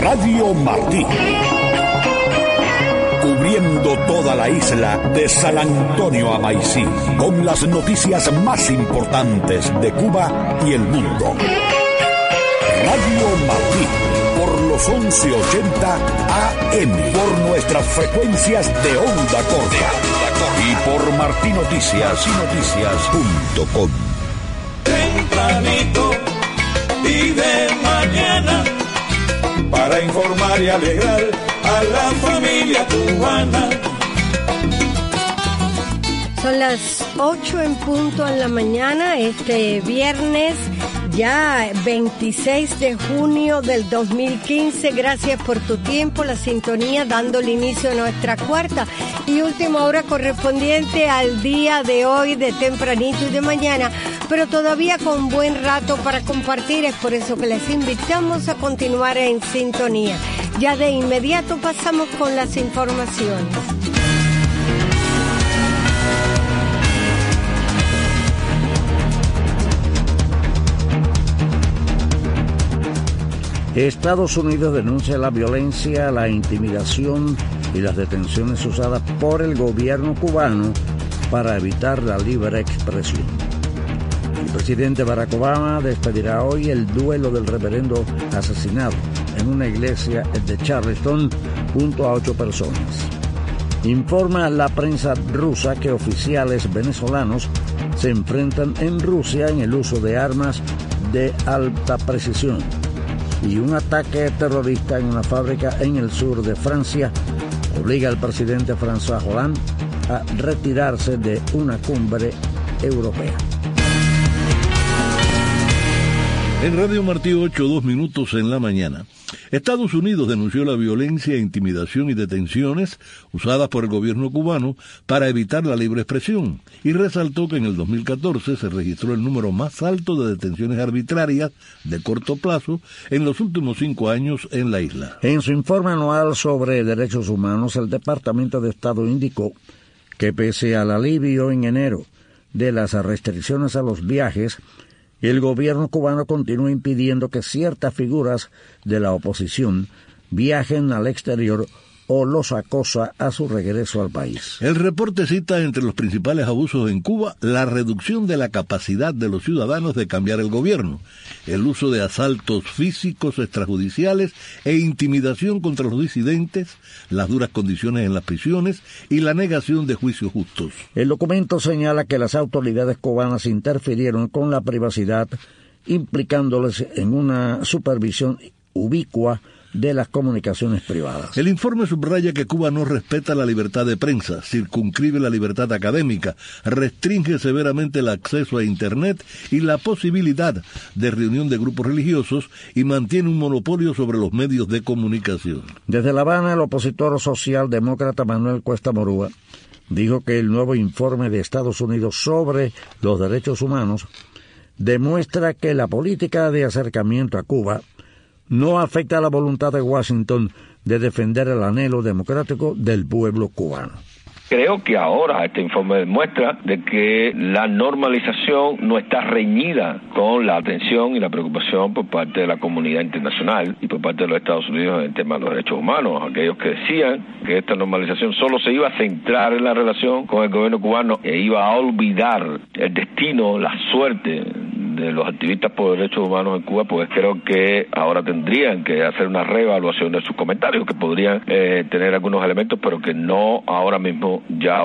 Radio Martí. Cubriendo toda la isla de San Antonio a Maicí, con las noticias más importantes de Cuba y el mundo. Radio Martí, por los 1180 AM, por nuestras frecuencias de onda corta y por martinoticias.com. Tempranito y de mañana, para informar y alegrar a la familia cubana. Son las 8 en punto en la mañana, este viernes, ya 26 de junio del 2015. Gracias por tu tiempo, la sintonía, dando el inicio a nuestra cuarta y última hora correspondiente al día de hoy, de tempranito y de mañana, pero todavía con buen rato para compartir. Es por eso que les invitamos a continuar en sintonía. Ya de inmediato pasamos con las informaciones. Estados Unidos denuncia la violencia, la intimidación y las detenciones usadas por el gobierno cubano para evitar la libre expresión. El presidente Barack Obama despedirá hoy el duelo del reverendo asesinado en una iglesia de Charleston junto a 8 personas. Informa la prensa rusa que oficiales venezolanos se enfrentan en Rusia en el uso de armas de alta precisión. Y un ataque terrorista en una fábrica en el sur de Francia obliga al presidente François Hollande a retirarse de una cumbre europea. En Radio Martí 8:02 en la mañana. Estados Unidos denunció la violencia, intimidación y detenciones usadas por el gobierno cubano para evitar la libre expresión y resaltó que en el 2014 se registró el número más alto de detenciones arbitrarias de corto plazo en los últimos 5 años en la isla. En su informe anual sobre derechos humanos, el Departamento de Estado indicó que pese al alivio en enero de las restricciones a los viajes, el gobierno cubano continúa impidiendo que ciertas figuras de la oposición viajen al exterior o los acosa a su regreso al país. El reporte cita entre los principales abusos en Cuba la reducción de la capacidad de los ciudadanos de cambiar el gobierno, el uso de asaltos físicos extrajudiciales e intimidación contra los disidentes, las duras condiciones en las prisiones y la negación de juicios justos. El documento señala que las autoridades cubanas interfirieron con la privacidad, implicándoles en una supervisión ubicua de las comunicaciones privadas. El informe subraya que Cuba no respeta la libertad de prensa, circunscribe la libertad académica, restringe severamente el acceso a Internet y la posibilidad de reunión de grupos religiosos y mantiene un monopolio sobre los medios de comunicación. Desde La Habana, el opositor socialdemócrata Manuel Cuesta Morúa dijo que el nuevo informe de Estados Unidos sobre los derechos humanos demuestra que la política de acercamiento a Cuba no afecta la voluntad de Washington de defender el anhelo democrático del pueblo cubano. Creo que ahora este informe demuestra de que la normalización no está reñida con la atención y la preocupación por parte de la comunidad internacional y por parte de los Estados Unidos en el tema de los derechos humanos. Aquellos que decían que esta normalización solo se iba a centrar en la relación con el gobierno cubano e iba a olvidar el destino, la suerte de los activistas por derechos humanos en Cuba, pues creo que ahora tendrían que hacer una reevaluación de sus comentarios, que podrían tener algunos elementos, pero que no ahora mismo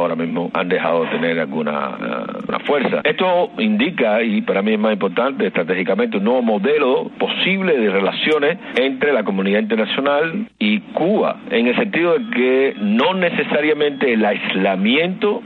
han dejado de tener alguna fuerza. Esto indica, y para mí es más importante estratégicamente, un nuevo modelo posible de relaciones entre la comunidad internacional y Cuba, en el sentido de que no necesariamente el aislamiento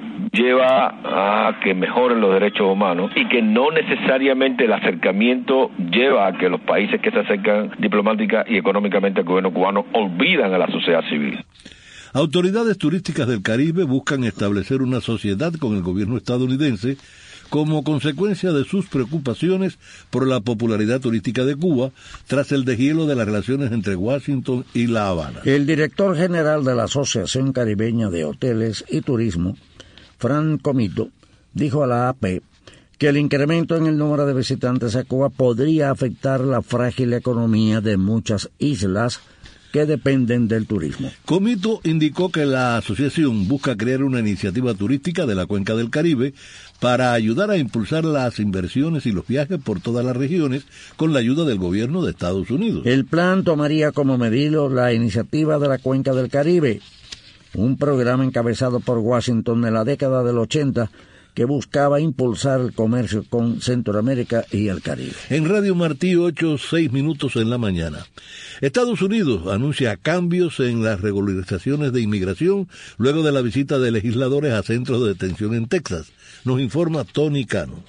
lleva a que mejoren los derechos humanos y que no necesariamente el acercamiento lleva a que los países que se acercan diplomática y económicamente al gobierno cubano olvidan a la sociedad civil. Autoridades turísticas del Caribe buscan establecer una sociedad con el gobierno estadounidense como consecuencia de sus preocupaciones por la popularidad turística de Cuba tras el deshielo de las relaciones entre Washington y La Habana. El director general de la Asociación Caribeña de Hoteles y Turismo, Fran Comito, dijo a la AP que el incremento en el número de visitantes a Cuba podría afectar la frágil economía de muchas islas que dependen del turismo. Comito indicó que la asociación busca crear una iniciativa turística de la Cuenca del Caribe para ayudar a impulsar las inversiones y los viajes por todas las regiones con la ayuda del gobierno de Estados Unidos. El plan tomaría como modelo la iniciativa de la Cuenca del Caribe, un programa encabezado por Washington en la década del 80 que buscaba impulsar el comercio con Centroamérica y el Caribe. En Radio Martí, 6 minutos en la mañana. Estados Unidos anuncia cambios en las regularizaciones de inmigración luego de la visita de legisladores a centros de detención en Texas. Nos informa Tony Cano.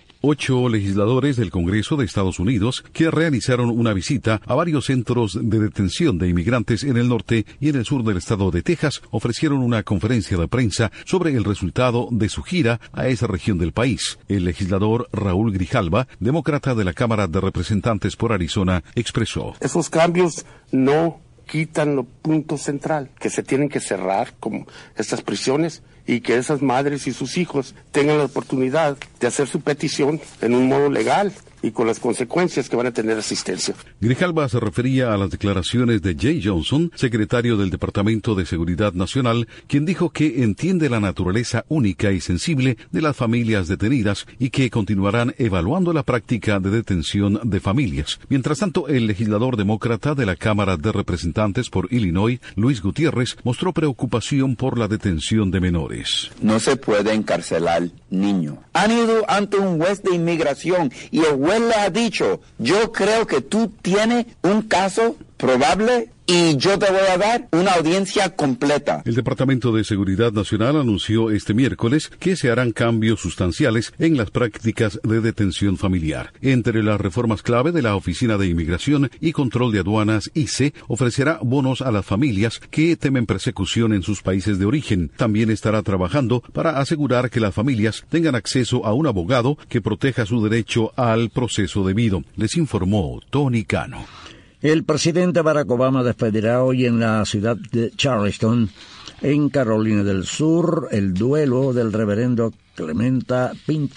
8 legisladores del Congreso de Estados Unidos que realizaron una visita a varios centros de detención de inmigrantes en el norte y en el sur del estado de Texas ofrecieron una conferencia de prensa sobre el resultado de su gira a esa región del país. El legislador Raúl Grijalva, demócrata de la Cámara de Representantes por Arizona, expresó: esos cambios no quitan lo punto central, que se tienen que cerrar como estas prisiones y que esas madres y sus hijos tengan la oportunidad de hacer su petición en un modo legal y con las consecuencias que van a tener asistencia. Grijalva se refería a las declaraciones de Jay Johnson, secretario del Departamento de Seguridad Nacional, quien dijo que entiende la naturaleza única y sensible de las familias detenidas y que continuarán evaluando la práctica de detención de familias. Mientras tanto, el legislador demócrata de la Cámara de Representantes por Illinois, Luis Gutiérrez, mostró preocupación por la detención de menores. No se puede encarcelar niños. Han ido ante un juez de inmigración y el juez le ha dicho: yo creo que tú tienes un caso probable y yo te voy a dar una audiencia completa. El Departamento de Seguridad Nacional anunció este miércoles que se harán cambios sustanciales en las prácticas de detención familiar. Entre las reformas clave de la Oficina de Inmigración y Control de Aduanas, ICE, ofrecerá bonos a las familias que temen persecución en sus países de origen. También estará trabajando para asegurar que las familias tengan acceso a un abogado que proteja su derecho al proceso debido. Les informó Tony Cano. El presidente Barack Obama despedirá hoy en la ciudad de Charleston, en Carolina del Sur, el duelo del reverendo Clementa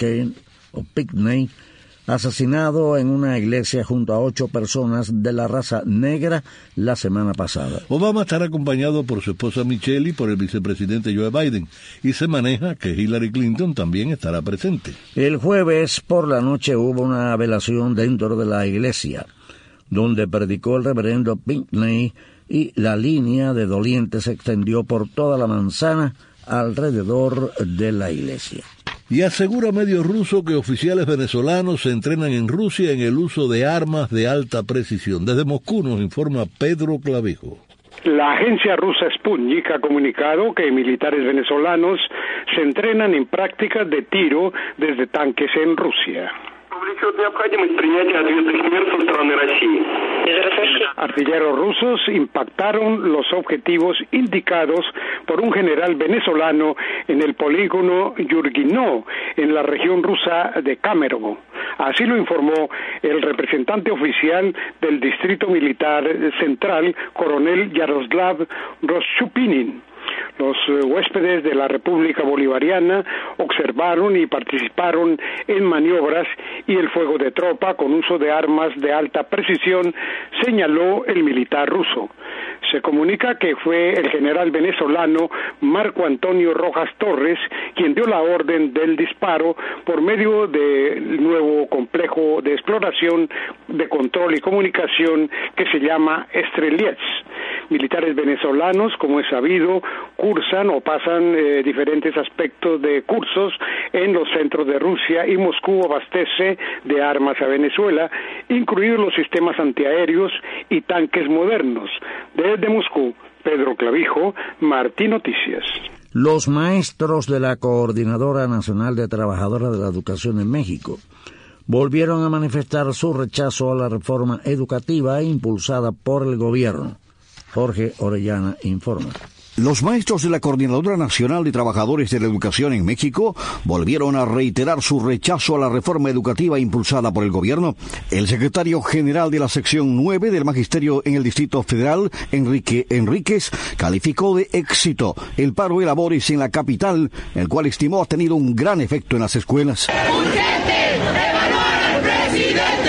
Pinckney, asesinado en una iglesia junto a 8 personas de la raza negra la semana pasada. Obama estará acompañado por su esposa Michelle y por el vicepresidente Joe Biden, y se maneja que Hillary Clinton también estará presente. El jueves por la noche hubo una velación dentro de la iglesia, donde predicó el reverendo Pinckney, y la línea de dolientes se extendió por toda la manzana alrededor de la iglesia. Y asegura medio ruso que oficiales venezolanos se entrenan en Rusia en el uso de armas de alta precisión. Desde Moscú nos informa Pedro Clavijo. La agencia rusa Sputnik ha comunicado que militares venezolanos se entrenan en prácticas de tiro desde tanques en Rusia. Artilleros rusos impactaron los objetivos indicados por un general venezolano en el polígono Yurginó, en la región rusa de Kemerovo. Así lo informó el representante oficial del Distrito Militar Central, coronel Yaroslav Roschupinin. Los huéspedes de la República Bolivariana observaron y participaron en maniobras y el fuego de tropa con uso de armas de alta precisión, señaló el militar ruso. Se comunica que fue el general venezolano Marco Antonio Rojas Torres quien dio la orden del disparo por medio del nuevo complejo de exploración, de control y comunicación que se llama Strelets. Militares venezolanos, como es sabido, cursan o pasan diferentes aspectos de cursos en los centros de Rusia, y Moscú abastece de armas a Venezuela, incluidos los sistemas antiaéreos y tanques modernos. Desde Moscú, Pedro Clavijo, Martí Noticias. Los maestros de la Coordinadora Nacional de Trabajadoras de la Educación en México volvieron a manifestar su rechazo a la reforma educativa impulsada por el gobierno. Jorge Orellana informa. Los maestros de la Coordinadora Nacional de Trabajadores de la Educación en México volvieron a reiterar su rechazo a la reforma educativa impulsada por el gobierno. El secretario general de la sección 9 del Magisterio en el Distrito Federal, Enrique Enríquez, calificó de éxito el paro de labores en la capital, el cual estimó ha tenido un gran efecto en las escuelas. ¡Urgente! ¡Evaluar al presidente!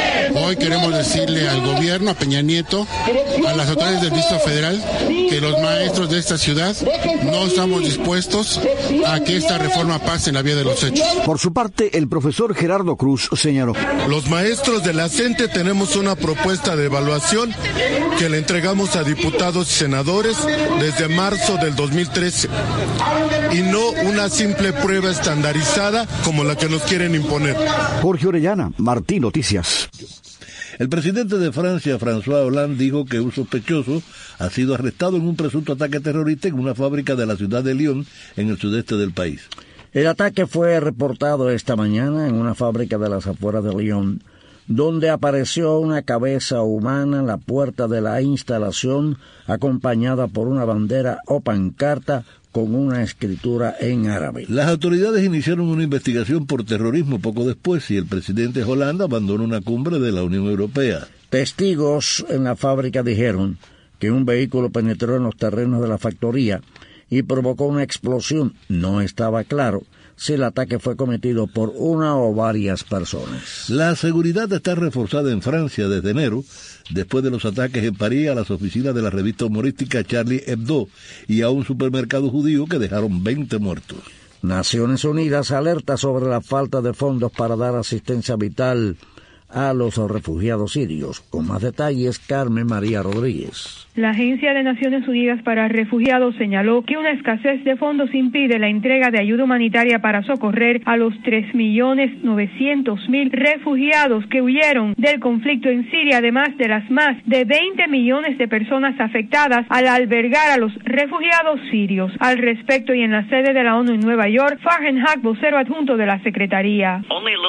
hoy queremos decirle al gobierno, a Peña Nieto, a las autoridades del Distrito Federal, que los maestros de esta ciudad no estamos dispuestos a que esta reforma pase en la vía de los hechos. Por su parte, el profesor Gerardo Cruz señaló: los maestros de la CENTE tenemos una propuesta de evaluación que le entregamos a diputados y senadores desde marzo del 2013 y no una simple prueba estandarizada como la que nos quieren imponer. Jorge Orellana, Martín Noticias. El presidente de Francia, François Hollande, dijo que un sospechoso ha sido arrestado en un presunto ataque terrorista en una fábrica de la ciudad de Lyon, en el sudeste del país. El ataque fue reportado esta mañana en una fábrica de las afueras de Lyon, donde apareció una cabeza humana en la puerta de la instalación, acompañada por una bandera o pancarta con una escritura en árabe. Las autoridades iniciaron una investigación por terrorismo poco después y el presidente Hollande abandonó una cumbre de la Unión Europea. Testigos en la fábrica dijeron que un vehículo penetró en los terrenos de la factoría y provocó una explosión. No estaba claro si el ataque fue cometido por una o varias personas. La seguridad está reforzada en Francia desde enero, después de los ataques en París a las oficinas de la revista humorística Charlie Hebdo y a un supermercado judío que dejaron 20 muertos. Naciones Unidas alerta sobre la falta de fondos para dar asistencia vital a los refugiados sirios. Con más detalles, Carmen María Rodríguez. La Agencia de Naciones Unidas para Refugiados señaló que una escasez de fondos impide la entrega de ayuda humanitaria para socorrer a los 3.900.000 refugiados que huyeron del conflicto en Siria, además de las más de 20 millones de personas afectadas al albergar a los refugiados sirios. Al respecto, y en la sede de la ONU en Nueva York, Farhan Haq, vocero adjunto de la Secretaría.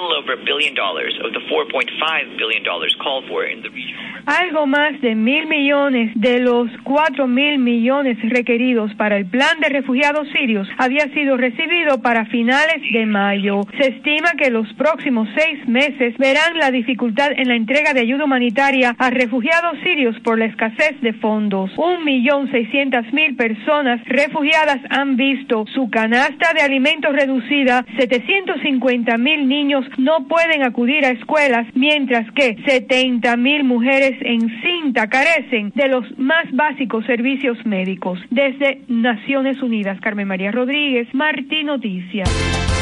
Algo más de 1.000 millones de los 4.000 millones requeridos para el plan de refugiados sirios había sido recibido para finales de mayo. Se estima que los próximos 6 meses verán la dificultad en la entrega de ayuda humanitaria a refugiados sirios por la escasez de fondos. 1.600.000 personas refugiadas han visto su canasta de alimentos reducida. 750.000 niños no pueden acudir a escuelas, mientras que 70.000 mujeres encinta carecen de los más básicos servicios médicos. Desde Naciones Unidas, Carmen María Rodríguez, Martín Noticias.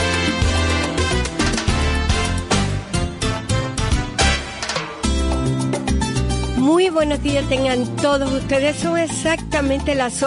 Muy buenos días tengan todos ustedes. Son exactamente las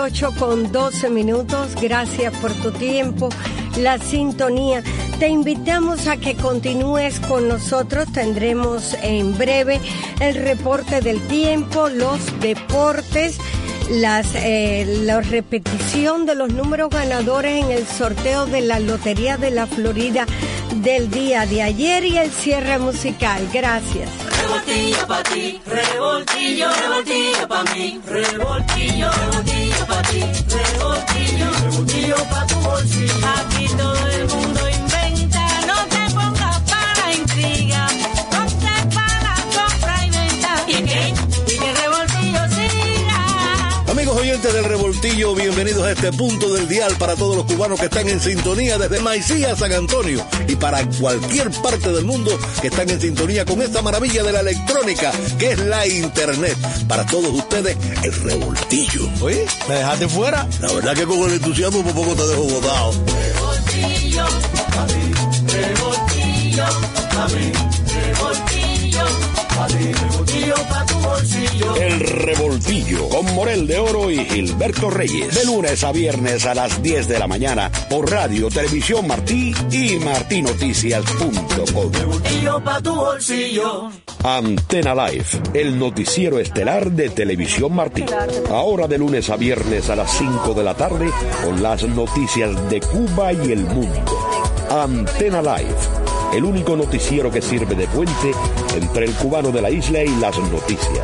8:12. Gracias por tu tiempo, la sintonía. Te invitamos a que continúes con nosotros. Tendremos en breve el reporte del tiempo, los deportes, la repetición de los números ganadores en el sorteo de la Lotería de la Florida del día de ayer y el cierre musical. Gracias. Revoltillo pa' ti, revoltillo, revoltillo pa' mí, revoltillo, revoltillo pa' ti, revoltillo, revoltillo pa' tu bolsillo. Aquí todo el mundo inventa, no te pongas para intriga, no te para compra y venta. ¿Y qué? Y que el revoltillo siga. Amigos oyentes del Revoltillo, bienvenidos a este punto del dial para todos los cubanos que están en sintonía desde Maicía a San Antonio y para cualquier parte del mundo que están en sintonía con esta maravilla de la electrónica que es la internet. Para todos ustedes, el Revoltillo. Oye, ¿me dejaste fuera? La verdad que con el entusiasmo por poco te dejo botado. Revoltillo, a mí, revoltillo, a mí, revoltillo, a mí, revoltillo pa' tu bolsillo. El Revoltillo con Morel de Oro y Gilberto Reyes. De lunes a viernes a las 10 de la mañana por Radio Televisión Martí y martinoticias.com. Revoltillo pa' tu bolsillo. Antena Live, el noticiero estelar de Televisión Martí. Ahora de lunes a viernes a las 5 de la tarde con las noticias de Cuba y el mundo. Antena Live, el único noticiero que sirve de puente entre el cubano de la isla y las noticias.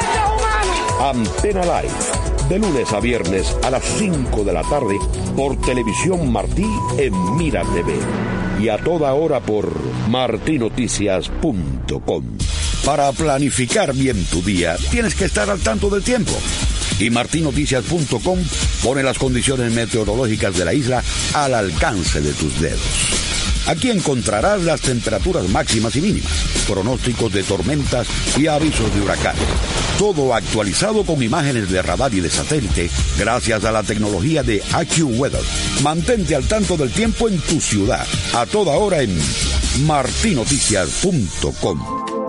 Antena Live, de lunes a viernes a las 5 de la tarde por Televisión Martí en Mira TV y a toda hora por martinoticias.com. Para planificar bien tu día, tienes que estar al tanto del tiempo. Y martinoticias.com pone las condiciones meteorológicas de la isla al alcance de tus dedos. Aquí encontrarás las temperaturas máximas y mínimas, pronósticos de tormentas y avisos de huracanes. Todo actualizado con imágenes de radar y de satélite gracias a la tecnología de AccuWeather. Mantente al tanto del tiempo en tu ciudad, a toda hora en martinoticias.com.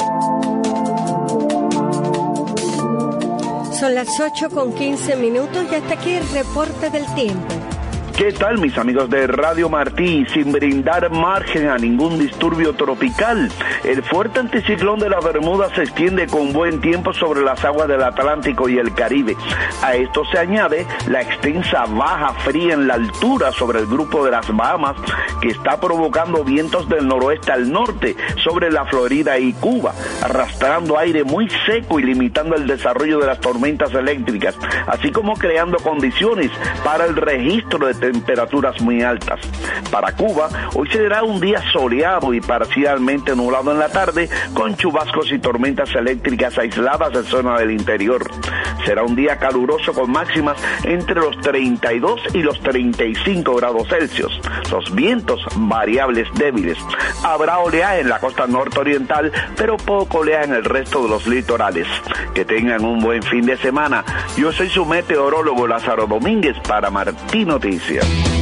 Son las 8:15 y hasta aquí el reporte del tiempo. ¿Qué tal, mis amigos de Radio Martí? Sin brindar margen a ningún disturbio tropical, el fuerte anticiclón de la Bermuda se extiende con buen tiempo sobre las aguas del Atlántico y el Caribe. A esto se añade la extensa baja fría en la altura sobre el grupo de las Bahamas, que está provocando vientos del noroeste al norte sobre la Florida y Cuba, arrastrando aire muy seco y limitando el desarrollo de las tormentas eléctricas, así como creando condiciones para el registro de temperaturas muy altas. Para Cuba, hoy será un día soleado y parcialmente nublado en la tarde, con chubascos y tormentas eléctricas aisladas en zona del interior. Será un día caluroso con máximas entre los 32 y los 35 grados Celsius. Los vientos variables débiles. Habrá oleaje en la costa norte-oriental, pero poco oleaje en el resto de los litorales. Que tengan un buen fin de semana. Yo soy su meteorólogo Lázaro Domínguez para Martí Noticias.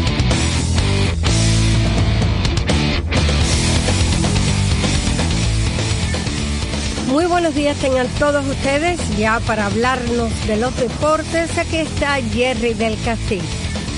Muy buenos días tengan todos ustedes. Ya para hablarnos de los deportes, aquí está Jerry del Castillo.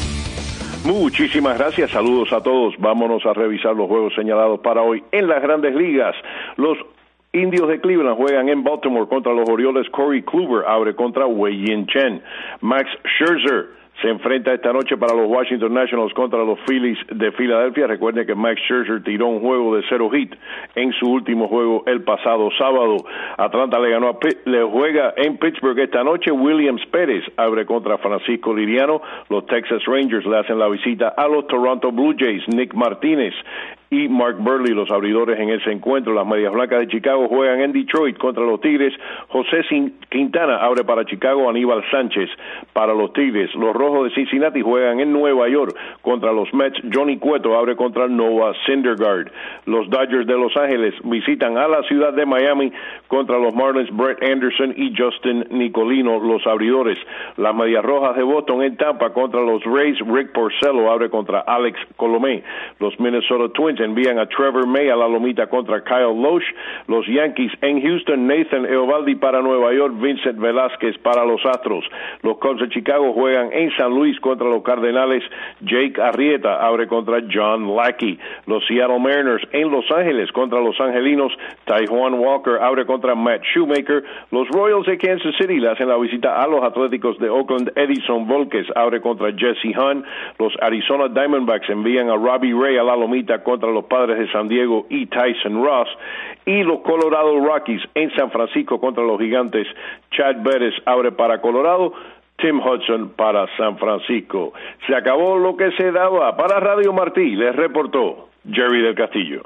Muchísimas gracias, saludos a todos. Vámonos a revisar los juegos señalados para hoy en las Grandes Ligas. Los Indios de Cleveland juegan en Baltimore contra los Orioles. Corey Kluber abre contra Wei Yin Chen. Max Scherzer se enfrenta esta noche para los Washington Nationals contra los Phillies de Filadelfia. Recuerden que Max Scherzer tiró un juego de 0 hit en su último juego el pasado sábado. Atlanta le juega en Pittsburgh esta noche. Williams Pérez abre contra Francisco Liriano. Los Texas Rangers le hacen la visita a los Toronto Blue Jays. Nick Martínez y Mark Burley, los abridores en ese encuentro. Las Medias Blancas de Chicago juegan en Detroit contra los Tigres. José Quintana abre para Chicago. Aníbal Sánchez para los Tigres. Los Rojos de Cincinnati juegan en Nueva York contra los Mets. Johnny Cueto abre contra Noah Syndergaard. Los Dodgers de Los Ángeles visitan a la ciudad de Miami contra los Marlins. Brett Anderson y Justin Nicolino, los abridores. Las Medias Rojas de Boston en Tampa contra los Rays. Rick Porcello abre contra Alex Colomé. Los Minnesota Twins envían a Trevor May a la lomita contra Kyle Loesch. Los Yankees en Houston, Nathan Eovaldi para Nueva York, Vincent Velázquez para los Astros. Los Cubs de Chicago juegan en San Luis contra los Cardenales. Jake Arrieta abre contra John Lackey. Los Seattle Mariners en Los Ángeles contra los Angelinos. Taijuan Walker abre contra Matt Shoemaker. Los Royals de Kansas City le hacen la visita a los Atléticos de Oakland. Edison Volquez abre contra Jesse Hahn. Los Arizona Diamondbacks envían a Robbie Ray a la lomita contra los Padres de San Diego y Tyson Ross. Y los Colorado Rockies en San Francisco contra los Gigantes. Chad Bettis abre para Colorado. Tim Hudson para San Francisco. Se acabó lo que se daba. Para Radio Martí les reportó Jerry del Castillo.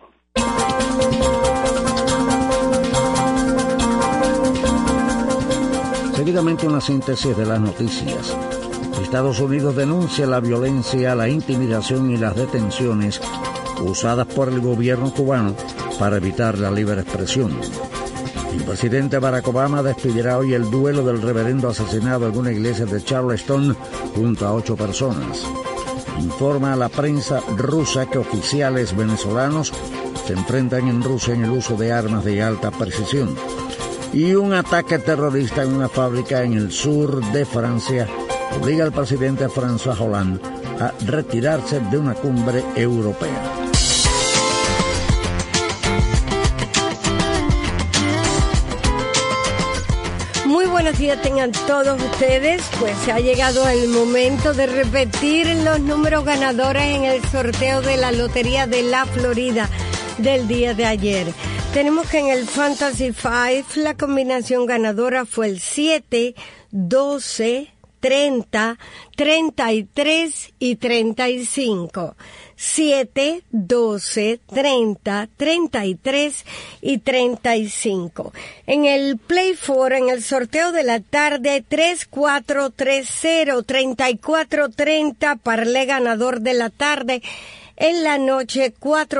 Seguidamente una síntesis de las noticias. Estados Unidos denuncia la violencia, la intimidación y las detenciones usadas por el gobierno cubano para evitar la libre expresión. El presidente Barack Obama despedirá hoy el duelo del reverendo asesinado en una iglesia de Charleston junto a 8 personas. Informa a la prensa rusa que oficiales venezolanos se enfrentan en Rusia en el uso de armas de alta precisión. Y un ataque terrorista en una fábrica en el sur de Francia obliga al presidente François Hollande a retirarse de una cumbre europea. Muy buenos días tengan todos ustedes. Pues se ha llegado el momento de repetir los números ganadores en el sorteo de la Lotería de la Florida del día de ayer. Tenemos que en el Fantasy 5 la combinación ganadora fue el 7, 12, 30, 33 y 35. 7, 12, 30, 33 y 35. En el Play 4, en el sorteo de la tarde, 3430, 3430, parlé ganador de la tarde, En la noche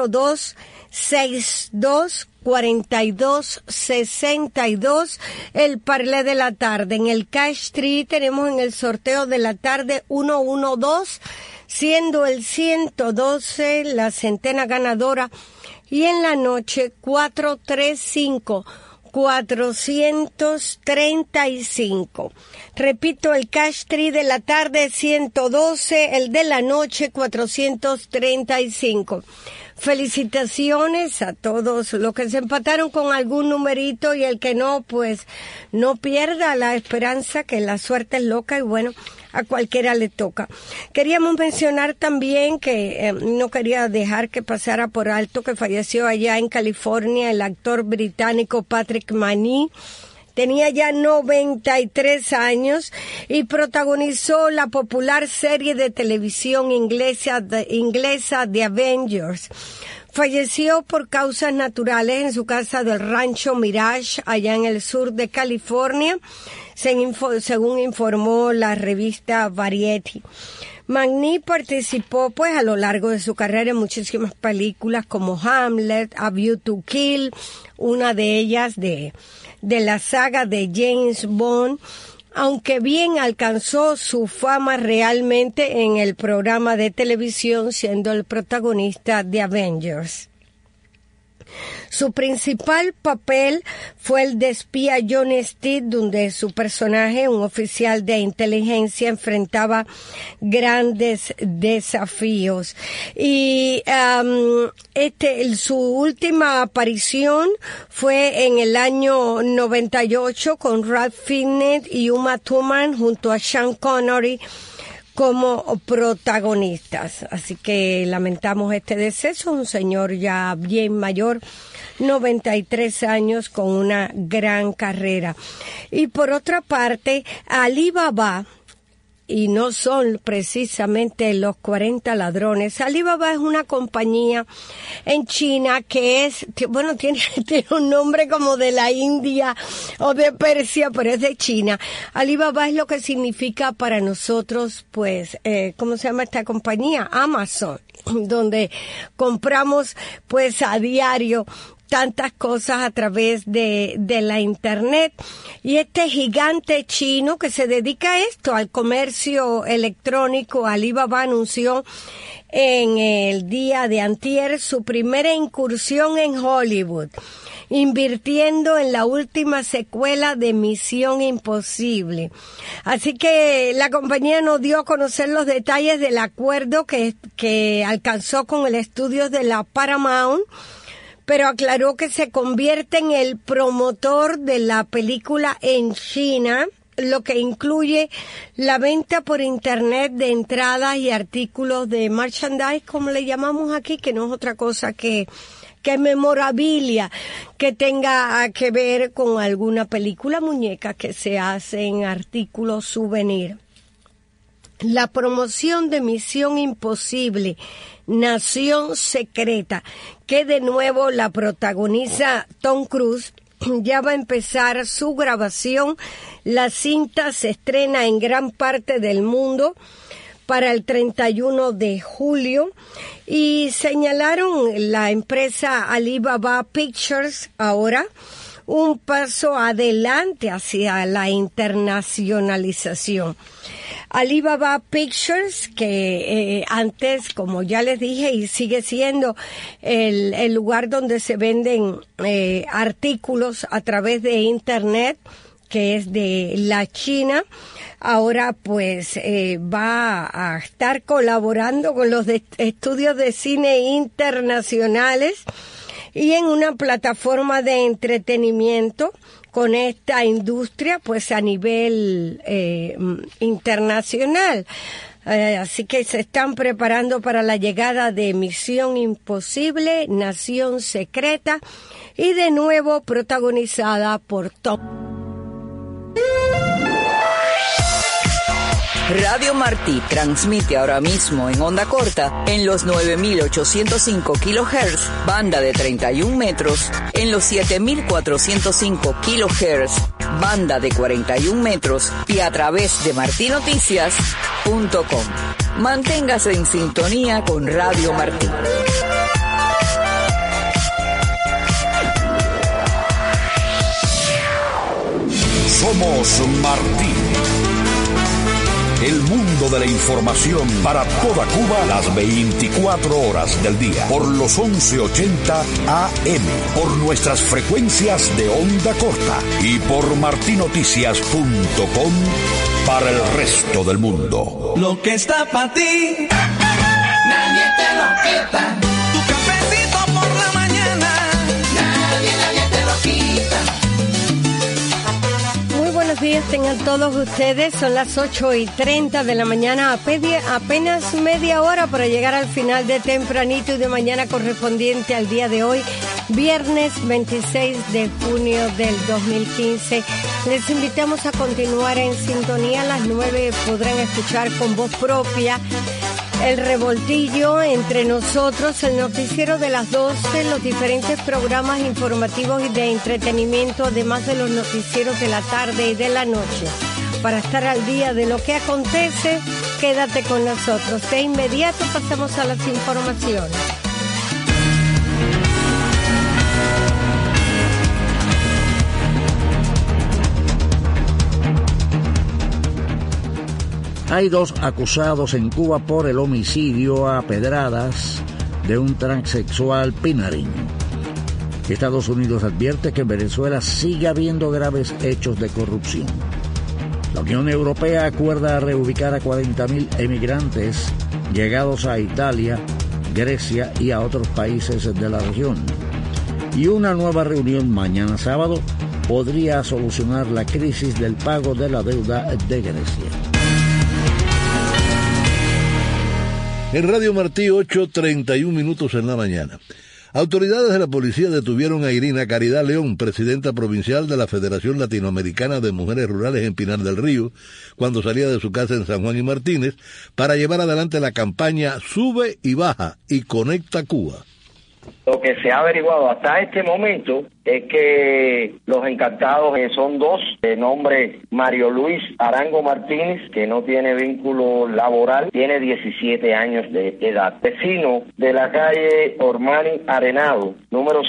4262-4262, el parlé de la tarde. En el Cash Tree tenemos en el sorteo de la tarde 112, siendo el 112 la centena ganadora. Y en la noche 435. Repito, el Cash Tree de la tarde 112, el de la noche 435. Felicitaciones a todos los que se empataron con algún numerito, y el que no, pues no pierda la esperanza, que la suerte es loca y bueno, a cualquiera le toca. Queríamos mencionar también que no quería dejar que pasara por alto que falleció allá en California el actor británico Patrick Macnee. Tenía ya 93 años y protagonizó la popular serie de televisión inglesa The Avengers. Falleció por causas naturales en su casa del Rancho Mirage, allá en el sur de California, según informó la revista Variety. Macnee participó pues a lo largo de su carrera en muchísimas películas como Hamlet, A View to Kill, una de ellas de la saga de James Bond, aunque bien alcanzó su fama realmente en el programa de televisión siendo el protagonista de Avengers. Su principal papel fue el de espía John Steed, donde su personaje, un oficial de inteligencia, enfrentaba grandes desafíos. Y su última aparición fue en el año 98 con Ralph Fiennes y Uma Thurman junto a Sean Connery como protagonistas. Así que lamentamos este deceso, un señor ya bien mayor, 93 años, con una gran carrera. Y por otra parte, Alibaba, y no son precisamente los 40 ladrones. Alibaba es una compañía en China que es, bueno, tiene un nombre como de la India o de Persia, pero es de China. Alibaba es lo que significa para nosotros, pues, ¿cómo se llama esta compañía? Amazon, donde compramos, pues, a diario tantas cosas a través de la internet. Y este gigante chino que se dedica a esto, al comercio electrónico, Alibaba, anunció en el día de antier su primera incursión en Hollywood, invirtiendo en la última secuela de Misión Imposible. Así que la compañía nos dio a conocer los detalles del acuerdo que alcanzó con el estudio de la Paramount, pero aclaró que se convierte en el promotor de la película en China, lo que incluye la venta por internet de entradas y artículos de merchandise, como le llamamos aquí, que no es otra cosa que memorabilia que tenga que ver con alguna película, muñeca que se hace en artículos souvenir. La promoción de Misión Imposible, Nación Secreta, que de nuevo la protagoniza Tom Cruise, ya va a empezar su grabación. La cinta se estrena en gran parte del mundo para el 31 de julio y señalaron la empresa Alibaba Pictures ahora un paso adelante hacia la internacionalización. Alibaba Pictures, que antes, como ya les dije, y sigue siendo el lugar donde se venden artículos a través de internet, que es de la China, ahora pues va a estar colaborando con los estudios de cine internacionales y en una plataforma de entretenimiento con esta industria pues a nivel internacional. Así que se están preparando para la llegada de Misión Imposible, Nación Secreta, y de nuevo protagonizada por Tom. Radio Martí transmite ahora mismo en onda corta en los 9.805 kHz, banda de 31 metros, en los 7.405 kHz, banda de 41 metros, y a través de martinoticias.com. Manténgase en sintonía con Radio Martí. Somos Martí. El mundo de la información para toda Cuba las 24 horas del día. Por los 1180 AM. Por nuestras frecuencias de onda corta. Y por martinoticias.com para el resto del mundo. Lo que está para ti, nadie te lo quita. Tu cafecito por la mañana, nadie te lo quita. Buenos días tengan todos ustedes, son las 8:30 de la mañana, apenas media hora para llegar al final de tempranito y de mañana correspondiente al día de hoy, viernes 26 de junio del 2015. Les invitamos a continuar en sintonía. A las 9 podrán escuchar con voz propia El Revoltillo, Entre Nosotros, el noticiero de las 12, los diferentes programas informativos y de entretenimiento, además de los noticieros de la tarde y de la noche. Para estar al día de lo que acontece, quédate con nosotros. De inmediato pasamos a las informaciones. Hay 2 acusados en Cuba por el homicidio a pedradas de un transexual pinareño. Estados Unidos advierte que en Venezuela sigue habiendo graves hechos de corrupción. La Unión Europea acuerda reubicar a 40.000 emigrantes llegados a Italia, Grecia y a otros países de la región. Y una nueva reunión mañana sábado podría solucionar la crisis del pago de la deuda de Grecia. En Radio Martí, 8:31 en la mañana. Autoridades de la policía detuvieron a Irina Caridad León, presidenta provincial de la Federación Latinoamericana de Mujeres Rurales en Pinar del Río, cuando salía de su casa en San Juan y Martínez para llevar adelante la campaña Sube y Baja y Conecta Cuba. Lo que se ha averiguado hasta este momento es que los encartados son 2, de nombre Mario Luis Arango Martínez, que no tiene vínculo laboral, tiene 17 años de edad, vecino de la calle Ormani Arenado, número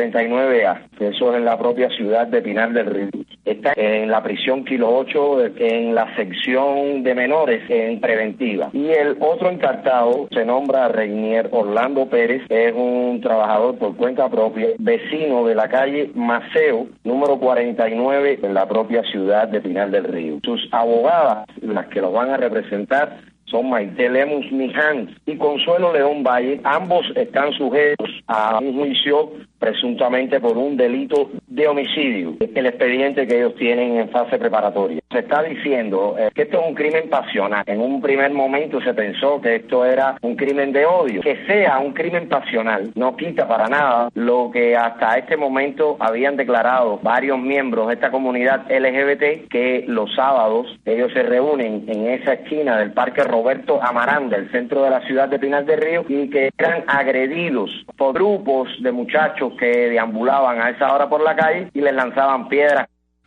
139A, que eso es en la propia ciudad de Pinar del Río. Está en la prisión Kilo 8, en la sección de menores en preventiva. Y el otro encartado se nombra Reinier Orlando Pérez, es un trabajador por cuenta propia, vecino de la calle Maceo, número 49, en la propia ciudad de Pinar del Río. Sus abogadas, las que los van a representar, son Maite Lemus Miján y Consuelo León Valle. Ambos están sujetos a un juicio presuntamente por un delito de homicidio, el expediente que ellos tienen en fase preparatoria. Se está diciendo que esto es un crimen pasional. En un primer momento se pensó que esto era un crimen de odio. Que sea un crimen pasional no quita para nada lo que hasta este momento habían declarado varios miembros de esta comunidad LGBT, que los sábados ellos se reúnen en esa esquina del Parque Roberto Amarán, del centro de la ciudad de Pinar del Río, y que eran agredidos por grupos de muchachos que deambulaban a esa hora por la calle y les lanzaban piedras.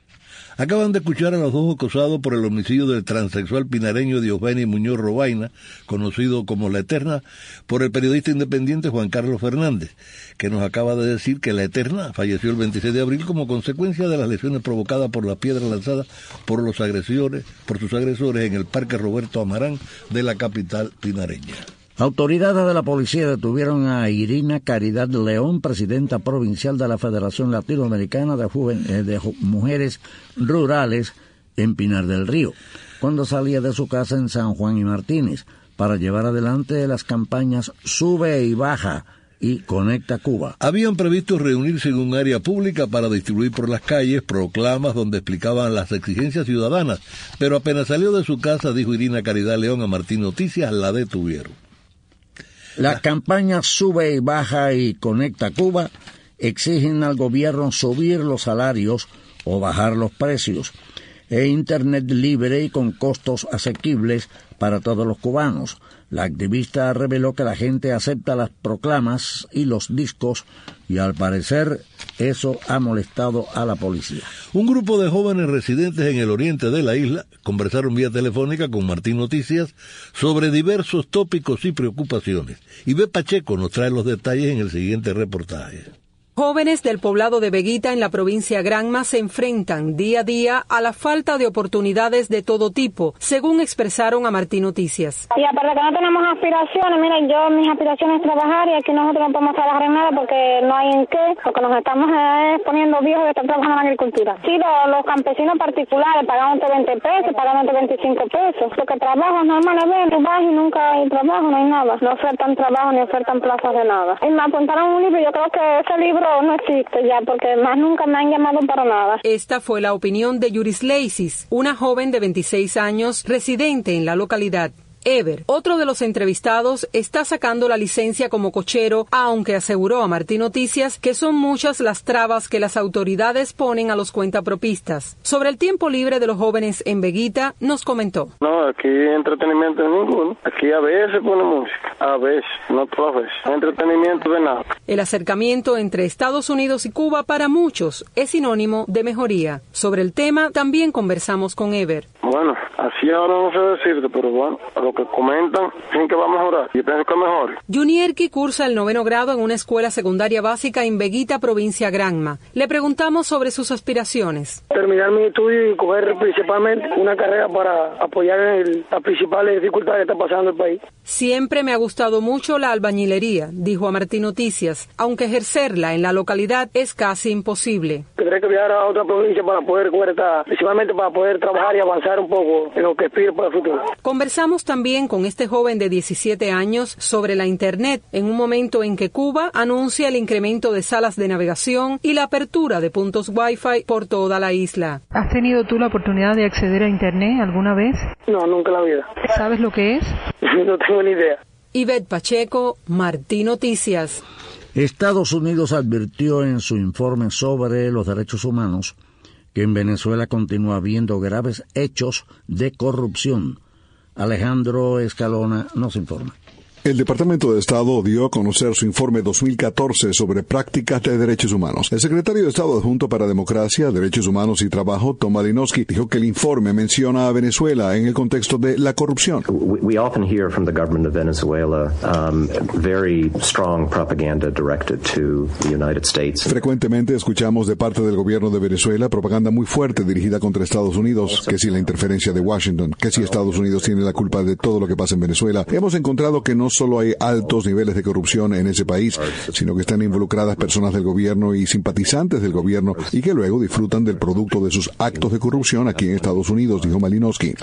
Acaban de escuchar a los 2 acusados por el homicidio del transexual pinareño Diosbeni Muñoz Robaina, conocido como La Eterna, por el periodista independiente Juan Carlos Fernández, que nos acaba de decir que La Eterna falleció el 26 de abril como consecuencia de las lesiones provocadas por las piedras lanzadas por sus agresores en el Parque Roberto Amarán de la capital pinareña. Autoridades de la policía detuvieron a Irina Caridad León, presidenta provincial de la Federación Latinoamericana de Mujeres Rurales en Pinar del Río, cuando salía de su casa en San Juan y Martínez para llevar adelante las campañas Sube y Baja y Conecta Cuba. Habían previsto reunirse en un área pública para distribuir por las calles proclamas donde explicaban las exigencias ciudadanas, pero apenas salió de su casa, dijo Irina Caridad León a Martín Noticias, la detuvieron. Las campañas Sube y Baja y Conecta Cuba exigen al gobierno subir los salarios o bajar los precios. e Internet libre y con costos asequibles para todos los cubanos. La activista reveló que la gente acepta las proclamas y los discos y al parecer eso ha molestado a la policía. Un grupo de jóvenes residentes en el oriente de la isla conversaron vía telefónica con Martín Noticias sobre diversos tópicos y preocupaciones. Ivette Pacheco nos trae los detalles en el siguiente reportaje. Jóvenes del poblado de Veguita en la provincia Granma se enfrentan día a día a la falta de oportunidades de todo tipo, según expresaron a Martín Noticias. Y aparte que no tenemos aspiraciones, miren, mis aspiraciones es trabajar y aquí nosotros no podemos trabajar en nada porque no hay en qué, porque nos estamos poniendo viejos de estar trabajando en la agricultura. Sí, los campesinos particulares pagan 20 pesos, pagan 25 pesos, porque trabajos normales ven, tú vas y nunca hay trabajo, no hay nada. No ofertan trabajo ni ofertan plazas de nada. Y me apuntaron un libro, yo creo que ese libro no existe ya, porque más nunca me han llamado para nada. Esta fue la opinión de Yuris Leisis, una joven de 26 años residente en la localidad. Ever, otro de los entrevistados, está sacando la licencia como cochero, aunque aseguró a Martín Noticias que son muchas las trabas que las autoridades ponen a los cuentapropistas. Sobre el tiempo libre de los jóvenes en Veguita, nos comentó. No, aquí entretenimiento ninguno. Aquí a veces pone música, a veces, no todas veces. Entretenimiento de nada. El acercamiento entre Estados Unidos y Cuba para muchos es sinónimo de mejoría. Sobre el tema también conversamos con Ever. Bueno, así ahora no sé decirte, pero bueno, a lo que comentan, dicen que va a mejorar. Yo pienso que mejore. Junierki cursa el 9º grado en una escuela secundaria básica en Veguita, provincia Granma. Le preguntamos sobre sus aspiraciones. Terminar mi estudio y coger principalmente una carrera para apoyar en las principales dificultades que está pasando el país. Siempre me ha gustado mucho la albañilería, dijo a Martín Noticias, aunque ejercerla en la localidad es casi imposible. Tendré que viajar a otra provincia para poder principalmente para poder trabajar y avanzar un poco en lo que aspiro para el futuro. Conversamos también con este joven de 17 años sobre la Internet en un momento en que Cuba anuncia el incremento de salas de navegación y la apertura de puntos Wi-Fi por toda la isla. ¿Has tenido tú la oportunidad de acceder a Internet alguna vez? No, nunca en la vida. ¿Sabes lo que es? No tengo ni idea. Ivette Pacheco, Martín Noticias. Estados Unidos advirtió en su informe sobre los derechos humanos que en Venezuela continúa habiendo graves hechos de corrupción. Alejandro Escalona nos informa. El Departamento de Estado dio a conocer su informe 2014 sobre prácticas de derechos humanos. El secretario de Estado adjunto para Democracia, Derechos Humanos y Trabajo, Tom Malinowski, dijo que el informe menciona a Venezuela en el contexto de la corrupción. We often hear from the government of Venezuela very strong propaganda directed to the United States. Frecuentemente escuchamos de parte del gobierno de Venezuela propaganda muy fuerte dirigida contra Estados Unidos, que si la interferencia de Washington, que si Estados Unidos tiene la culpa de todo lo que pasa en Venezuela. Hemos encontrado que no solo hay altos niveles de corrupción en ese país, sino que están involucradas personas del gobierno y simpatizantes del gobierno y que luego disfrutan del producto de sus actos de corrupción aquí en Estados Unidos, dijo Malinowski.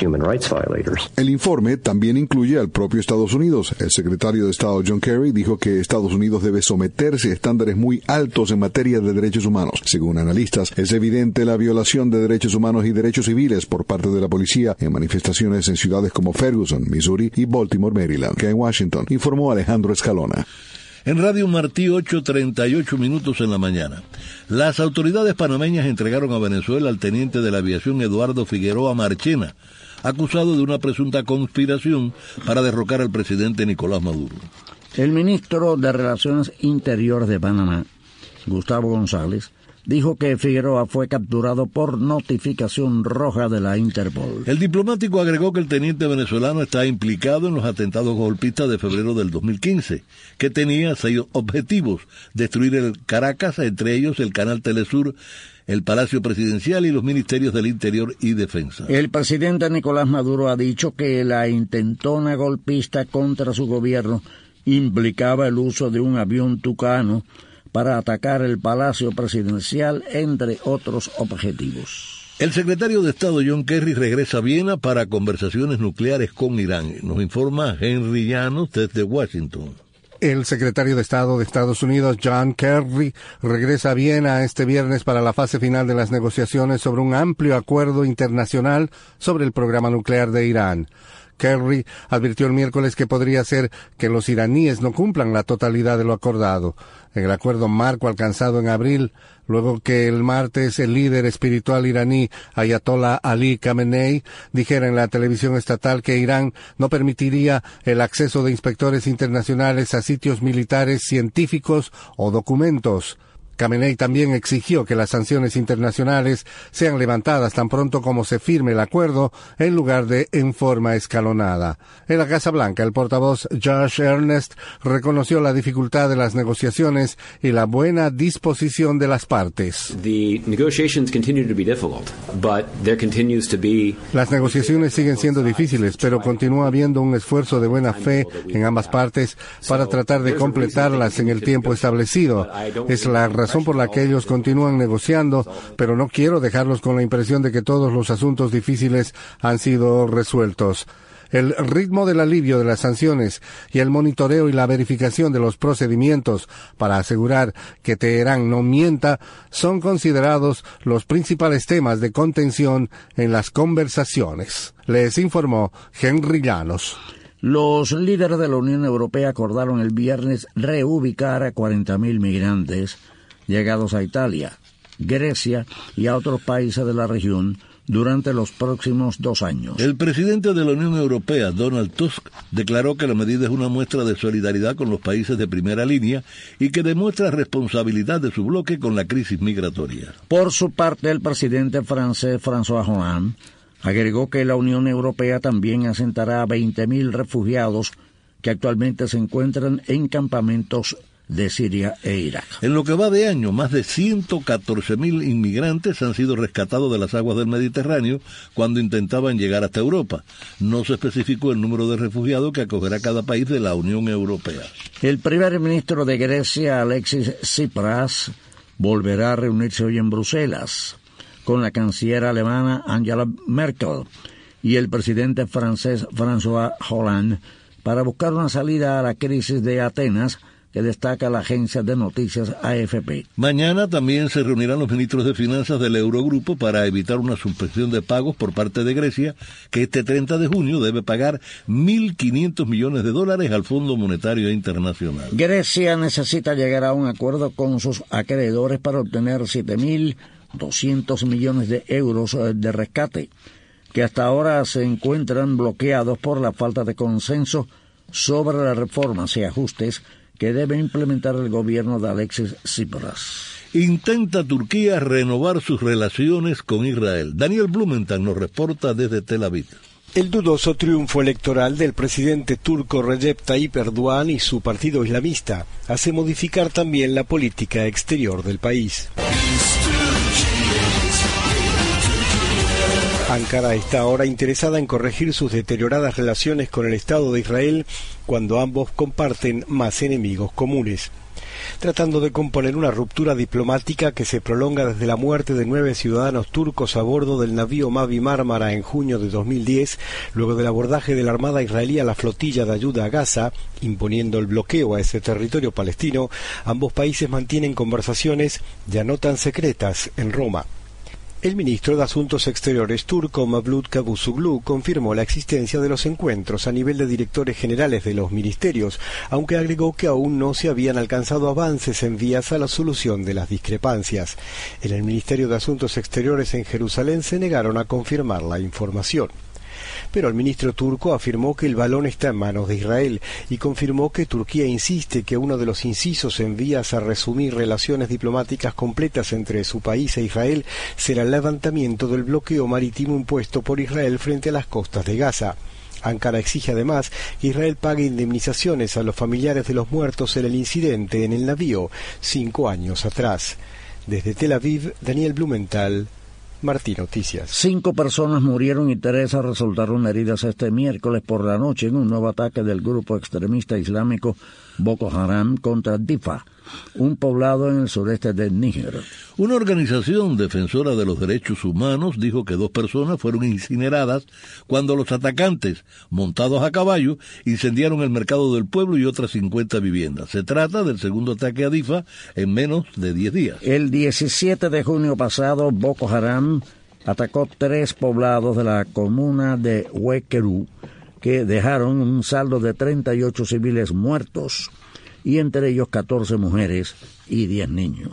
El informe también incluye al propio Estados Unidos. El secretario de Estado John Kerry dijo que Estados Unidos debe someterse a estándares muy altos en materia de derechos humanos. Según analistas, es evidente la violación de derechos humanos y derechos civiles por parte de la policía en manifestaciones en ciudades como Ferguson, Missouri y Baltimore, Maryland, que en Washington, informó Alejandro Escalona. En Radio Martí, 8:38 en la mañana. Las autoridades panameñas entregaron a Venezuela al teniente de la aviación Eduardo Figueroa Marchena, acusado de una presunta conspiración para derrocar al presidente Nicolás Maduro. El ministro de Relaciones Interiores de Panamá, Gustavo González, dijo que Figueroa fue capturado por notificación roja de la Interpol. El diplomático agregó que el teniente venezolano está implicado en los atentados golpistas de febrero del 2015, que tenía 6 objetivos: destruir el Caracas, entre ellos el Canal Telesur, el Palacio Presidencial y los Ministerios del Interior y Defensa. El presidente Nicolás Maduro ha dicho que la intentona golpista contra su gobierno implicaba el uso de un avión Tucano para atacar el Palacio Presidencial, entre otros objetivos. El secretario de Estado John Kerry regresa a Viena para conversaciones nucleares con Irán. Nos informa Henry Llanos desde Washington. El secretario de Estado de Estados Unidos, John Kerry, regresa a Viena este viernes para la fase final de las negociaciones sobre un amplio acuerdo internacional sobre el programa nuclear de Irán. Kerry advirtió el miércoles que podría ser que los iraníes no cumplan la totalidad de lo acordado. En el acuerdo marco alcanzado en abril, luego que el martes el líder espiritual iraní Ayatollah Ali Khamenei dijera en la televisión estatal que Irán no permitiría el acceso de inspectores internacionales a sitios militares, científicos o documentos. Khamenei también exigió que las sanciones internacionales sean levantadas tan pronto como se firme el acuerdo, en lugar de en forma escalonada. En la Casa Blanca, el portavoz Josh Earnest reconoció la dificultad de las negociaciones y la buena disposición de las partes. Las negociaciones siguen siendo difíciles, pero continúa habiendo un esfuerzo de buena fe en ambas partes para tratar de completarlas en el tiempo establecido. Es la razón por la que ellos continúan negociando, pero no quiero dejarlos con la impresión de que todos los asuntos difíciles han sido resueltos. El ritmo del alivio de las sanciones y el monitoreo y la verificación de los procedimientos para asegurar que Teherán no mienta son considerados los principales temas de contención en las conversaciones. Les informó Henry Llanos. Los líderes de la Unión Europea acordaron el viernes reubicar a 40.000 migrantes llegados a Italia, Grecia y a otros países de la región durante los próximos 2 años. El presidente de la Unión Europea, Donald Tusk, declaró que la medida es una muestra de solidaridad con los países de primera línea y que demuestra responsabilidad de su bloque con la crisis migratoria. Por su parte, el presidente francés François Hollande agregó que la Unión Europea también asentará a 20.000 refugiados que actualmente se encuentran en campamentos de Siria e Irak. En lo que va de año, más de 114.000 inmigrantes han sido rescatados de las aguas del Mediterráneo cuando intentaban llegar hasta Europa. No se especificó el número de refugiados que acogerá cada país de la Unión Europea. El primer ministro de Grecia, Alexis Tsipras, volverá a reunirse hoy en Bruselas con la canciller alemana Angela Merkel y el presidente francés François Hollande para buscar una salida a la crisis de Atenas, que destaca la agencia de noticias AFP. Mañana también se reunirán los ministros de Finanzas del Eurogrupo para evitar una suspensión de pagos por parte de Grecia, que este 30 de junio debe pagar $1.500 millones al Fondo Monetario Internacional. Grecia necesita llegar a un acuerdo con sus acreedores para obtener 7.200 millones de euros de rescate, que hasta ahora se encuentran bloqueados por la falta de consenso sobre las reformas y ajustes que debe implementar el gobierno de Alexis Tsipras. Intenta Turquía renovar sus relaciones con Israel. Daniel Blumenthal nos reporta desde Tel Aviv. El dudoso triunfo electoral del presidente turco Recep Tayyip Erdogan y su partido islamista hace modificar también la política exterior del país. Ankara está ahora interesada en corregir sus deterioradas relaciones con el Estado de Israel cuando ambos comparten más enemigos comunes. Tratando de componer una ruptura diplomática que se prolonga desde la muerte de 9 ciudadanos turcos a bordo del navío Mavi Mármara en junio de 2010, luego del abordaje de la Armada israelí a la flotilla de ayuda a Gaza, imponiendo el bloqueo a ese territorio palestino, ambos países mantienen conversaciones ya no tan secretas en Roma. El ministro de Asuntos Exteriores turco Mevlut Cavusoglu confirmó la existencia de los encuentros a nivel de directores generales de los ministerios, aunque agregó que aún no se habían alcanzado avances en vías a la solución de las discrepancias. En el Ministerio de Asuntos Exteriores en Jerusalén se negaron a confirmar la información. Pero el ministro turco afirmó que el balón está en manos de Israel y confirmó que Turquía insiste que uno de los incisos en vías a resumir relaciones diplomáticas completas entre su país e Israel será el levantamiento del bloqueo marítimo impuesto por Israel frente a las costas de Gaza. Ankara exige además que Israel pague indemnizaciones a los familiares de los muertos en el incidente en el navío 5 años atrás. Desde Tel Aviv, Daniel Blumenthal, Martí Noticias. 5 personas murieron y 3 resultaron heridas este miércoles por la noche en un nuevo ataque del grupo extremista islámico Boko Haram contra Difa, un poblado en el sureste de Níger. Una organización defensora de los derechos humanos dijo que 2 personas fueron incineradas cuando los atacantes, montados a caballo, incendiaron el mercado del pueblo y otras 50 viviendas. Se trata del segundo ataque a Difa en menos de 10 días. El 17 de junio pasado, Boko Haram atacó 3 poblados de la comuna de Wekeru, que dejaron un saldo de 38 civiles muertos y entre ellos 14 mujeres y 10 niños.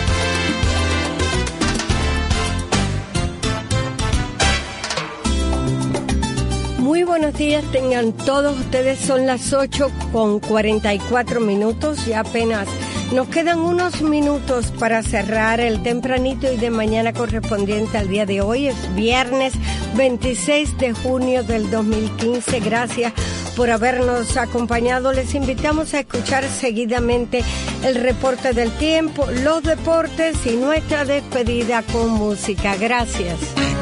Muy buenos días, tengan todos ustedes, son las 8:44, ya apenas nos quedan unos minutos para cerrar el tempranito y de mañana correspondiente al día de hoy. Es viernes 26 de junio del 2015. Gracias por habernos acompañado. Les invitamos a escuchar seguidamente el reporte del tiempo, los deportes y nuestra despedida con música. Gracias.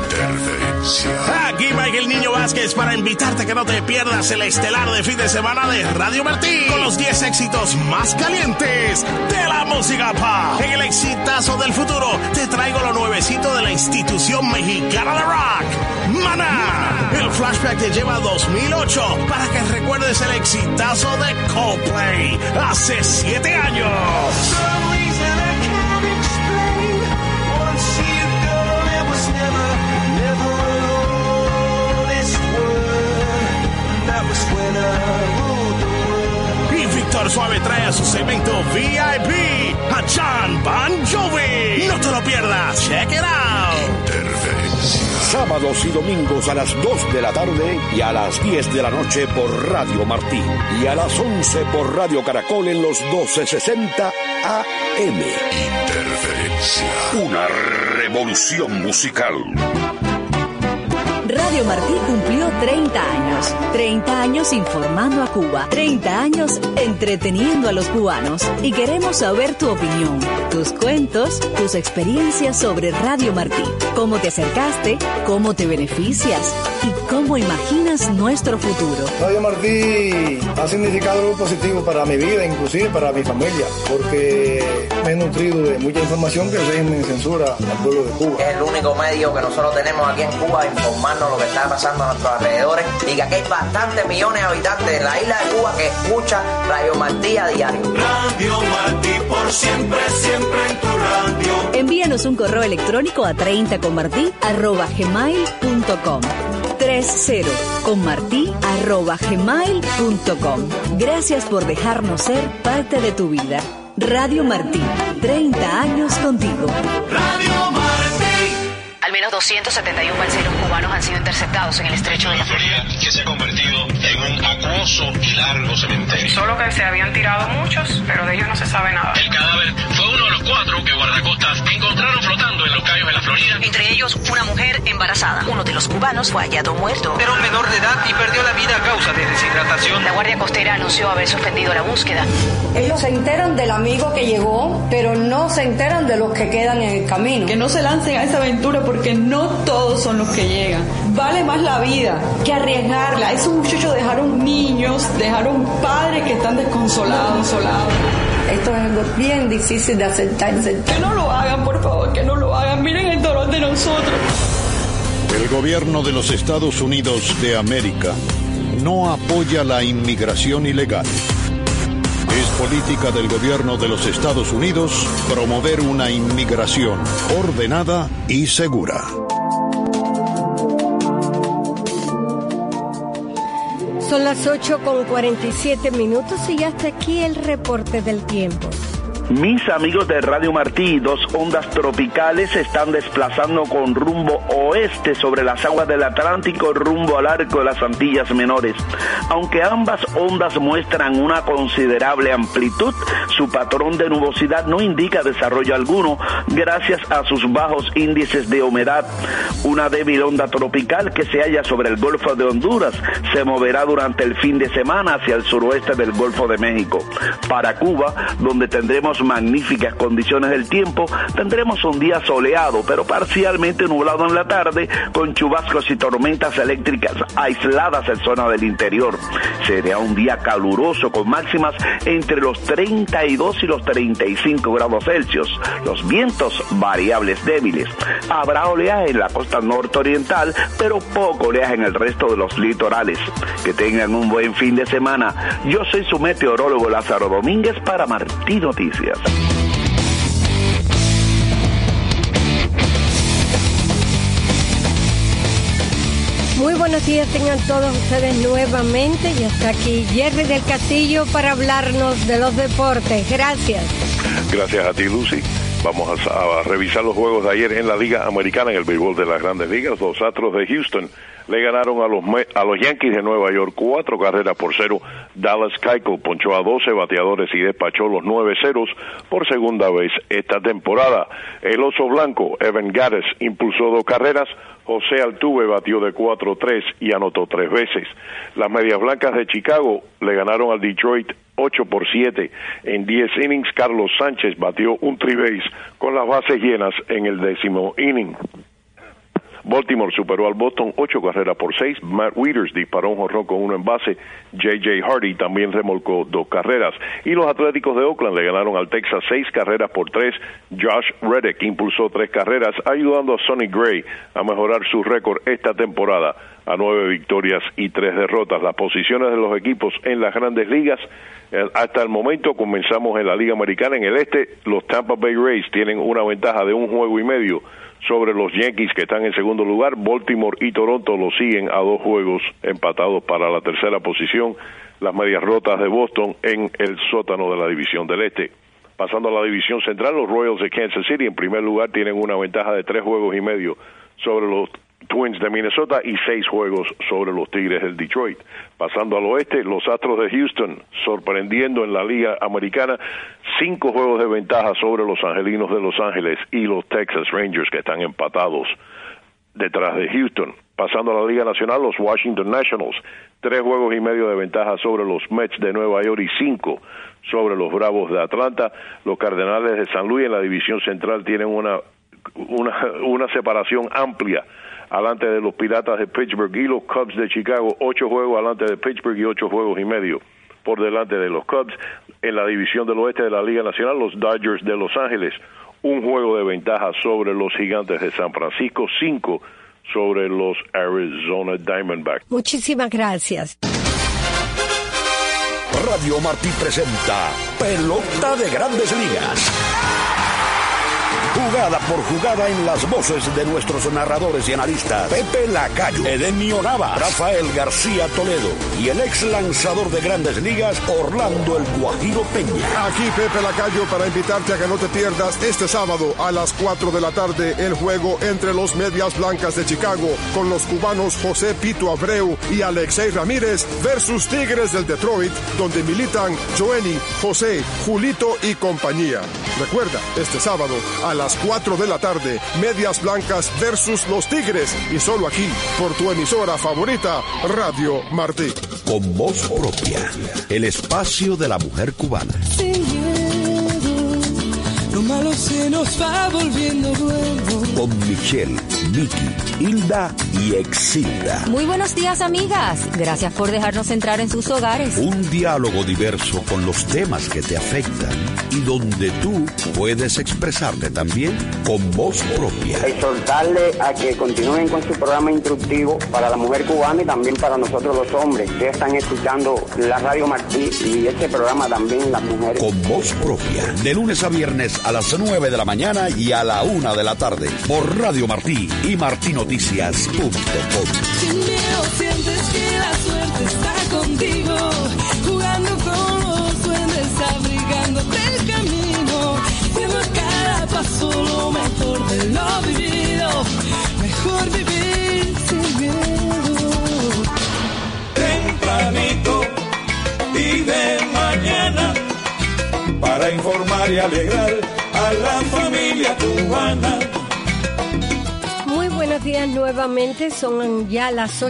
Aquí Mike el Niño Vázquez para invitarte a que no te pierdas el estelar de fin de semana de Radio Martí con los 10 éxitos más calientes de la música pop. En el exitazo del futuro te traigo lo nuevecito de la institución mexicana de rock, Maná. El flashback te lleva a 2008 para que recuerdes el exitazo de Coldplay hace 7 años. Y Víctor Suave trae a su segmento VIP a John Bon Jovi. No te lo pierdas, check it out. Sábados y domingos a las 2 de la tarde y a las 10 de la noche por Radio Martí. Y a las 11 por Radio Caracol en los 1260 AM. Interferencia. Una revolución musical. Radio Martí cumplió 30 años. 30 años informando a Cuba. 30 años entreteniendo a los cubanos. Y queremos saber tu opinión, tus cuentos, tus experiencias sobre Radio Martí. Cómo te acercaste, cómo te beneficias y cómo imaginas nuestro futuro. Radio Martí ha significado algo positivo para mi vida, inclusive para mi familia, porque me he nutrido de mucha información que el régimen censura al pueblo de Cuba. Es el único medio que nosotros tenemos aquí en Cuba, informarnos lo que está pasando a nuestros alrededores y que aquí hay bastantes millones de habitantes en la isla de Cuba que escuchan Radio Martí a diario. Radio Martí por siempre, siempre en tu radio. Envíanos un correo electrónico a 30conmarti@gmail.com. 30conmarti@gmail.com. Gracias por dejarnos ser parte de tu vida. Radio Martí, 30 años contigo. Radio Martí. Al menos 271 balseros cubanos han sido interceptados en el estrecho de la Florida, que se ha convertido en un acuoso y largo cementerio. Solo que se habían tirado muchos, pero de ellos no se sabe nada. El cadáver fue uno de los 4 que guardacostas encontraron flotando en los cayos de la Florida. Entre ellos, una mujer embarazada. Uno de los cubanos fue hallado muerto. Era un menor de edad y perdió la vida a causa de deshidratación. La Guardia Costera anunció haber suspendido la búsqueda. Ellos se enteran del amigo que llegó, pero no se enteran de los que quedan en el camino. Que no se lancen a esa aventura porque no todos son los que llegan. Vale más la vida que arriesgarla. Esos muchachos dejaron niños, dejaron padres que están desconsolados. Esto es algo bien difícil de aceptar. Que no lo hagan, por favor, que no lo hagan. Miren el dolor de nosotros. El gobierno de los Estados Unidos de América no apoya la inmigración ilegal. Es política del gobierno de los Estados Unidos promover una inmigración ordenada y segura. Son las 8:47 y hasta aquí el reporte del tiempo. Mis amigos de Radio Martí, 2 ondas tropicales se están desplazando con rumbo oeste sobre las aguas del Atlántico rumbo al arco de las Antillas Menores. Aunque ambas ondas muestran una considerable amplitud, su patrón de nubosidad no indica desarrollo alguno gracias a sus bajos índices de humedad. Una débil onda tropical que se halla sobre el Golfo de Honduras se moverá durante el fin de semana hacia el suroeste del Golfo de México. Para Cuba, donde tendremos magníficas condiciones del tiempo, tendremos un día soleado pero parcialmente nublado en la tarde con chubascos y tormentas eléctricas aisladas en zona del interior. Será un día caluroso con máximas entre los 32 y los 35 grados Celsius. Los vientos variables débiles. Habrá oleaje en la costa nororiental pero poco oleaje en el resto de los litorales. Que tengan un buen fin de semana. Yo soy su meteorólogo Lázaro Domínguez para Martí Noticias. Muy buenas buenos días tengan todos ustedes nuevamente. Y está aquí Jerry del Castillo para hablarnos de los deportes. Gracias. Gracias a ti, Lucy. Vamos a revisar los juegos de ayer en la Liga Americana, en el béisbol de las Grandes Ligas. Los Astros de Houston le ganaron a los Yankees de Nueva York 4-0. Dallas Keuchel ponchó a 12 bateadores y despachó los 9 ceros por segunda vez esta temporada. El oso blanco, Evan Gattis, impulsó 2 carreras. José Altuve batió de 4-3 y anotó 3 veces. Las Medias Blancas de Chicago le ganaron al Detroit 8-7. En 10 innings, Carlos Sánchez batió un tri-base con las bases llenas en el 10º inning. Baltimore superó al Boston 8-6. Matt Wieters disparó un jonrón con 1 en base. J.J. Hardy también remolcó 2 carreras. Y los Atléticos de Oakland le ganaron al Texas 6-3. Josh Reddick impulsó 3 carreras, ayudando a Sonny Gray a mejorar su récord esta temporada a 9 victorias y 3 derrotas. Las posiciones de los equipos en las Grandes Ligas, hasta el momento comenzamos en la Liga Americana. En el este, los Tampa Bay Rays tienen una ventaja de 1,5 juegos sobre los Yankees, que están en segundo lugar. Baltimore y Toronto lo siguen a 2 juegos empatados para la tercera posición. Las Medias Rotas de Boston en el sótano de la división del este. Pasando a la división central, los Royals de Kansas City en primer lugar tienen una ventaja de 3,5 juegos sobre los Twins de Minnesota y 6 juegos sobre los Tigres del Detroit. Pasando al oeste, los Astros de Houston sorprendiendo en la Liga Americana, 5 juegos de ventaja sobre los Angelinos de Los Ángeles y los Texas Rangers, que están empatados detrás de Houston. Pasando a la Liga Nacional, los Washington Nationals, 3,5 juegos de ventaja sobre los Mets de Nueva York y 5 sobre los Bravos de Atlanta. Los Cardenales de San Luis en la división central tienen una separación amplia alante de los Piratas de Pittsburgh y los Cubs de Chicago, 8 juegos alante de Pittsburgh y 8,5 juegos por delante de los Cubs. En la división del oeste de la Liga Nacional, los Dodgers de Los Ángeles, 1 juego de ventaja sobre los Gigantes de San Francisco, 5 sobre los Arizona Diamondbacks. Muchísimas gracias. Radio Martí presenta Pelota de Grandes Ligas. Jugada por jugada en las voces de nuestros narradores y analistas Pepe Lacayo, Edenio Nava, Rafael García Toledo y el ex lanzador de Grandes Ligas Orlando El Guajiro Peña. Aquí Pepe Lacayo para invitarte a que no te pierdas este sábado a las 4 de la tarde el juego entre los Medias Blancas de Chicago con los cubanos José Pito Abreu y Alexei Ramírez versus Tigres del Detroit, donde militan Joenny, José, Julito y compañía. Recuerda, este sábado a las 4 de la tarde, Medias Blancas versus los Tigres, y solo aquí, por tu emisora favorita, Radio Martí. Con voz propia, el espacio de la mujer cubana. Sin miedo, lo malo se nos va volviendo bueno. Con Michelle, Vicky, Hilda y Exilda. Muy buenos días, amigas. Gracias por dejarnos entrar en sus hogares. Un diálogo diverso con los temas que te afectan y donde tú puedes expresarte también con voz propia. Exhortarle a que continúen con su programa instructivo para la mujer cubana y también para nosotros los hombres. Ustedes están escuchando la Radio Martí y este programa también las mujeres. Con voz propia, de lunes a viernes a las 9 de la mañana y a la 1 de la tarde por Radio Martí y martinoticias.com. Sin miedo sientes que la suerte está contigo, jugando con los duendes, abrigándote el camino, siendo cada paso lo mejor de lo vivido, mejor vivir sin miedo. Tempranito y de mañana, para informar y alegrar a la familia cubana. Buenos días nuevamente, son ya las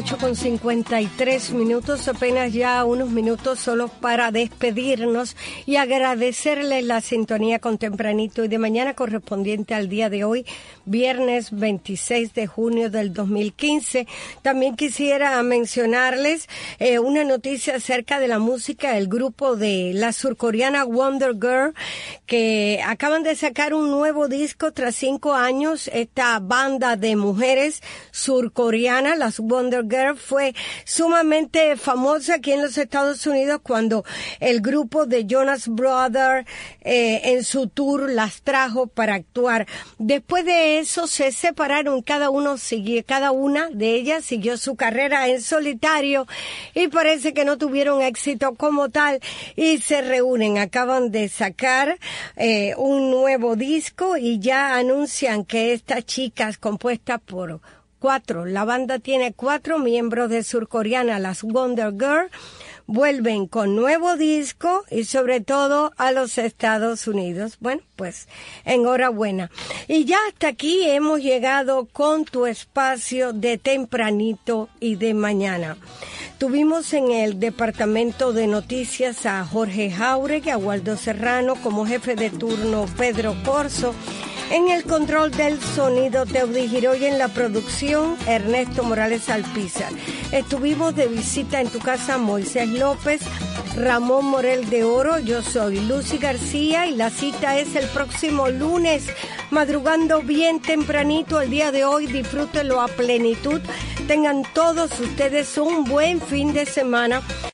8:53, apenas ya unos minutos solo para despedirnos y agradecerles la sintonía con Tempranito y de mañana correspondiente al día de hoy, viernes 26 de junio del 2015. También quisiera mencionarles una noticia acerca de la música, el grupo de la surcoreana Wonder Girl, que acaban de sacar un nuevo disco tras 5 años, esta banda de mujeres mujeres surcoreanas. Las Wonder Girls fue sumamente famosa aquí en los Estados Unidos cuando el grupo de Jonas Brothers en su tour las trajo para actuar. Después de eso se separaron, cada una de ellas siguió su carrera en solitario y parece que no tuvieron éxito como tal y se reúnen. Acaban de sacar un nuevo disco y ya anuncian que estas chicas compuestas por la banda tiene 4 miembros de surcoreana, las Wonder Girls, vuelven con nuevo disco y sobre todo a los Estados Unidos. Bueno, pues enhorabuena. Y ya hasta aquí hemos llegado con tu espacio de tempranito y de mañana. Tuvimos en el departamento de noticias a Jorge Jauregui, a Waldo Serrano, como jefe de turno Pedro Corso. En el control del sonido, Teudi Giroy, en la producción, Ernesto Morales Alpizar. Estuvimos de visita en tu casa Moisés López, Ramón Morel de Oro, yo soy Lucy García y la cita es el próximo lunes, madrugando bien tempranito el día de hoy, disfrútenlo a plenitud, tengan todos ustedes un buen fin de semana.